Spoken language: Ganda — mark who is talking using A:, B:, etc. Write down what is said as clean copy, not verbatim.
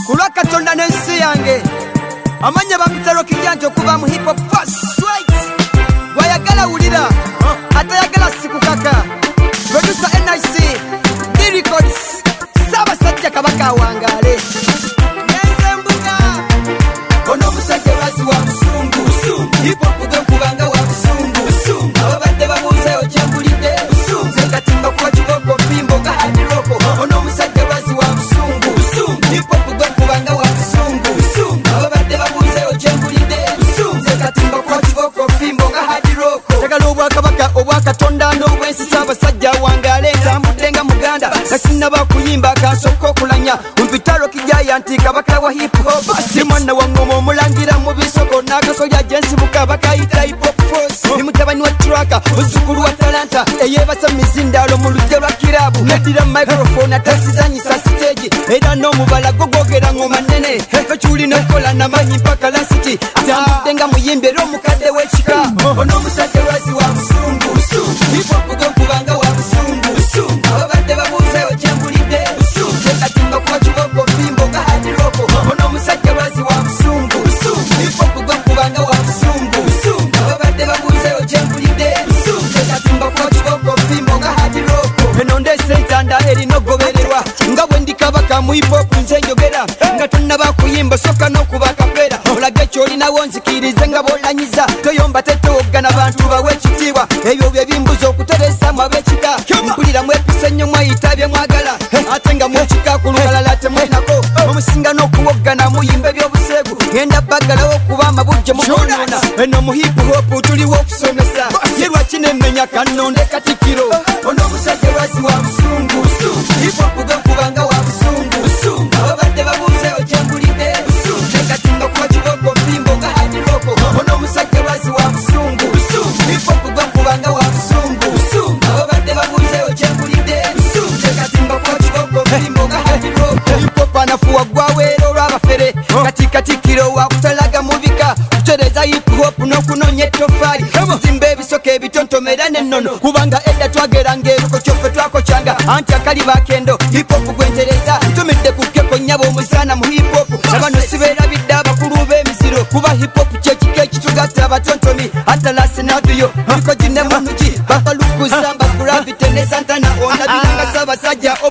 A: kulwa Katonda n'ensi yange amanya bakutalo kijanjo kuba mu hip hop first right wayagala wulira atayagala sikukaka producer NIC D Records Saba Satya Kabaka wangale Nyenze mbuga ono musajja bazi wa musungu hip hop kubanga wa musungu ababadde babuze okyambulidde musungu katimba kwa kiboko fimbo ga hadi roko ono musajja bazi wa musungu hip hop kubanga wa musungu ababadde babuze okyambulidde musungu katimba kwa kiboko fimbo ga hadi roko tegala obwakabaka obwakatonda n'obwensi Ssaabasajja wangale ntambudenga muganda kasina bakuyimba kansoko okulanya mpitalo kijaya nti kabaka wa hip hop si mwana wa ngoma omulangira mu bisoko n'akasolya jensibuka bakayita hip hop force ni mutabani wa traka muzzukulu wa talanta eyebasa mizindalo mu lujja lwa kirabu nedira microphone atasizanyisa stage era n'omubala gogogera ngoma nene kakyuli n'okola namanyi mpaka lasiti atambudenga muyimbi era omukadde w'ekika ono omusajja lwazi wa musungu hip hop kubanga wa musungu ababadde babuze okyambulidde katimba kwa kiboko fimbo ga hadi roko ono omusajja lwazi wa musungu hip hop kubanga wa musungu ababadde babuze okyambulidde katimba kwa kiboko fimbo ga hadi roko eno ndese entanda erina ogobererwa nga bwe ndi kabaka mu hip hop nze njogera nga tonnaba kuyimba soka n'okuba kapera olage kyolinawo nzikirize nga bolanyiza toyomba tetowogana bantu bawe ekitiibwa ebyo bye bimbuza okutereesamu ab'ekika mpulira mwepisa ennyo mwayitabye mwagala ate nga mwekika ku lubalala temwenako omusinga n'okuwoggana muyimba ebyobuseegu ngenda baggalawo okuba amabujje mukonoona eno mu hip hop tuliwo okusomesa ye lwaki nemmenya kannonde katikiro ono omusajja lwazi wa musungu hip hop kubanga wa musungu ababadde babuze okyambulidde katimba kwa kiboko fimbo ga hadi roko ono omusajja lwazi wa musungu hip hop kubanga wa musungu ababadde babuze okyambulidde katimba kwa kiboko fimbo ga hadi roko hip hop anafuwa gwaweera olw'abafere katikiro wakutalaga mubika kutereza hip hop n'okunoonya ettofaali zimba ebisoka ebitontomera n'ennono kubanga edda twageranga eruko kyoffe twakocyanga anti akali bakendo hip hop gwentereza ntumidde ku kkeko nnyaba omuzaana mu hip hop abano sibeerabidde abakulu b'emiziro kuba hip hop kyekika ekitugatta abatontomi atalasi naduyo biko ginne munugi bakalukuza mbagravite ne santana onabiranga Ssaabasajja